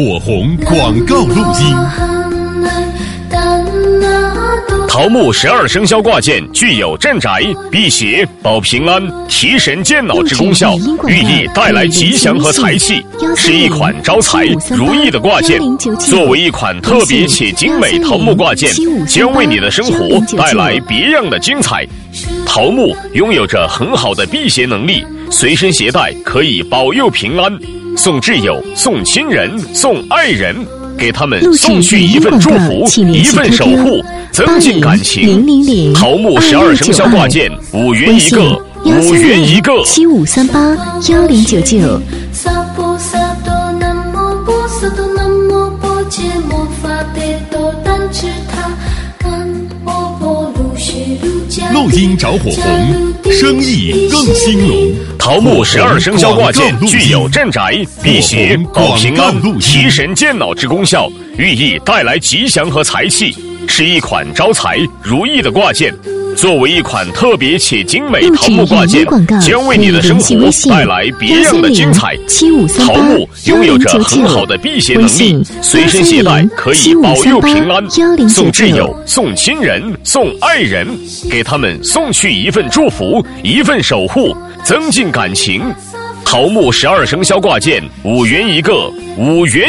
火红广告录音。 桃木12生肖挂件具有镇宅、辟邪、保平安、提神健脑之功效，寓意带来吉祥和财气，是一款招财如意的挂件。作为一款特别且精美桃木挂件，将为你的生活带来别样的精彩。桃木拥有着很好的辟邪能力，随身携带可以保佑平安，送挚友、送亲人、送爱人，给他们送去一份祝福，一份守护，增进感情。桃木12生肖挂件5元一个，5元一个。 75381099。 录音着火红，生意更兴隆。 桃木12生肖挂件具有镇宅、辟邪、保平安、提神健脑之功效，寓意带来吉祥和财气，是一款招财如意的挂件。作为一款特别且精美桃木挂件，将为你的生活带来别样的精彩。桃木拥有着很好的辟邪能力，随身携带可以保佑平安，送挚友、送亲人、送爱人，给他们送去一份祝福，一份守护，增进感情。桃木12生肖挂件5元一个，5元。